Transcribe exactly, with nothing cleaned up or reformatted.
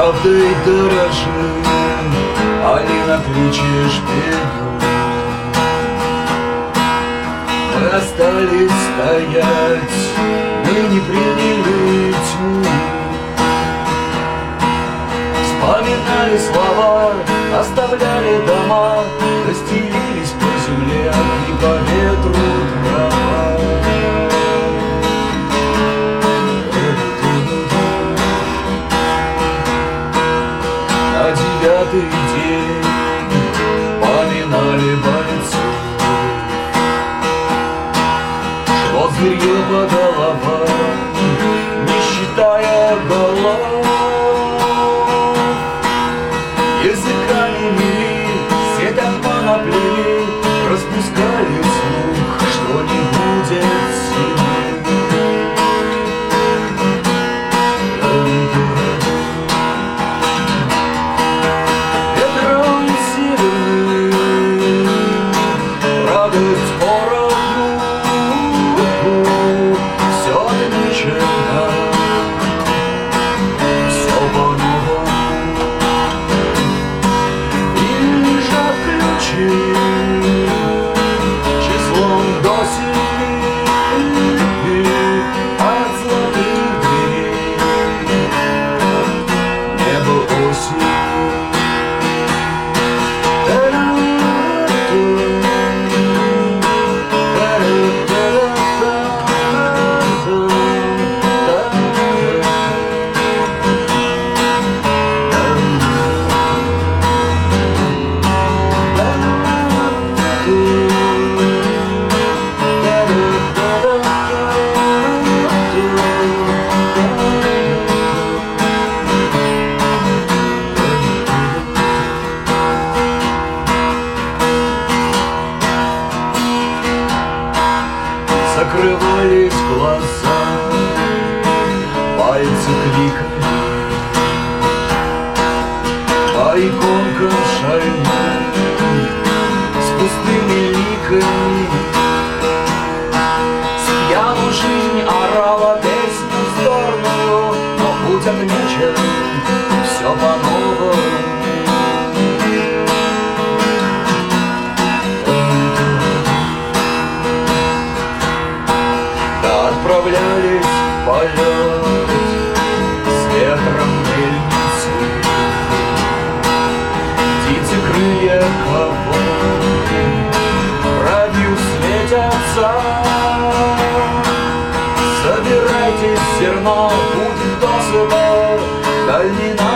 правдой дорожи, али накличешь беду. Мы остались стоять, мы не приняли тьму. Вспоминали слова, оставляли дома, расстелились по земле и по ветру трава. На девятый день поминали бойцов. Шло зверье по головам, не считая голов. Языками мели, сеть обмана плели, распускали слух, что не будет сильнее. Ветром северным радость поровну, все отмечено, все по-новому. Числом до семи от золотых дверей небо осень. Закрывались глаза, пальцы кликали по иконкам шальным с пустыми ликами. Спьяну жизнь орала песню вздорную, но путь отмечен, все по-новому. Отправлялись в полет с ветром мельницы, птицы крылья кого радио светятся. Собирайтесь, зерно будет досыта, дальний